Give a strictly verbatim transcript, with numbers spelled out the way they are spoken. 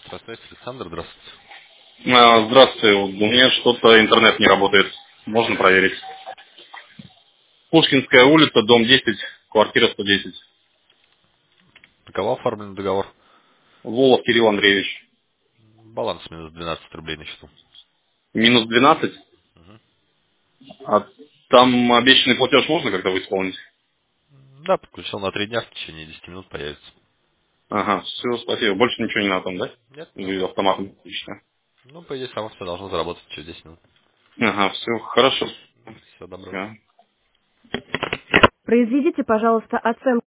Здравствуйте, Александр, здравствуйте. А, Здравствуйте. У меня что-то интернет не работает. Можно проверить. Пушкинская улица, дом десять, квартира сто десять. На кого оформлен договор? Волов Кирилл Андреевич. Баланс минус двенадцать рублей на счету. Минус двенадцать. А там обещанный платеж можно как-то исполнить? Да, подключил на три дня, в течение десяти минут появится. Ага, все, спасибо. Больше ничего не надо там, да? Нет, не Или надо. автоматом отлично. Ну, по идее, само все должно заработать через десять минут. Ага, все, хорошо. Всего доброго. Всё. Произведите, пожалуйста, оценку.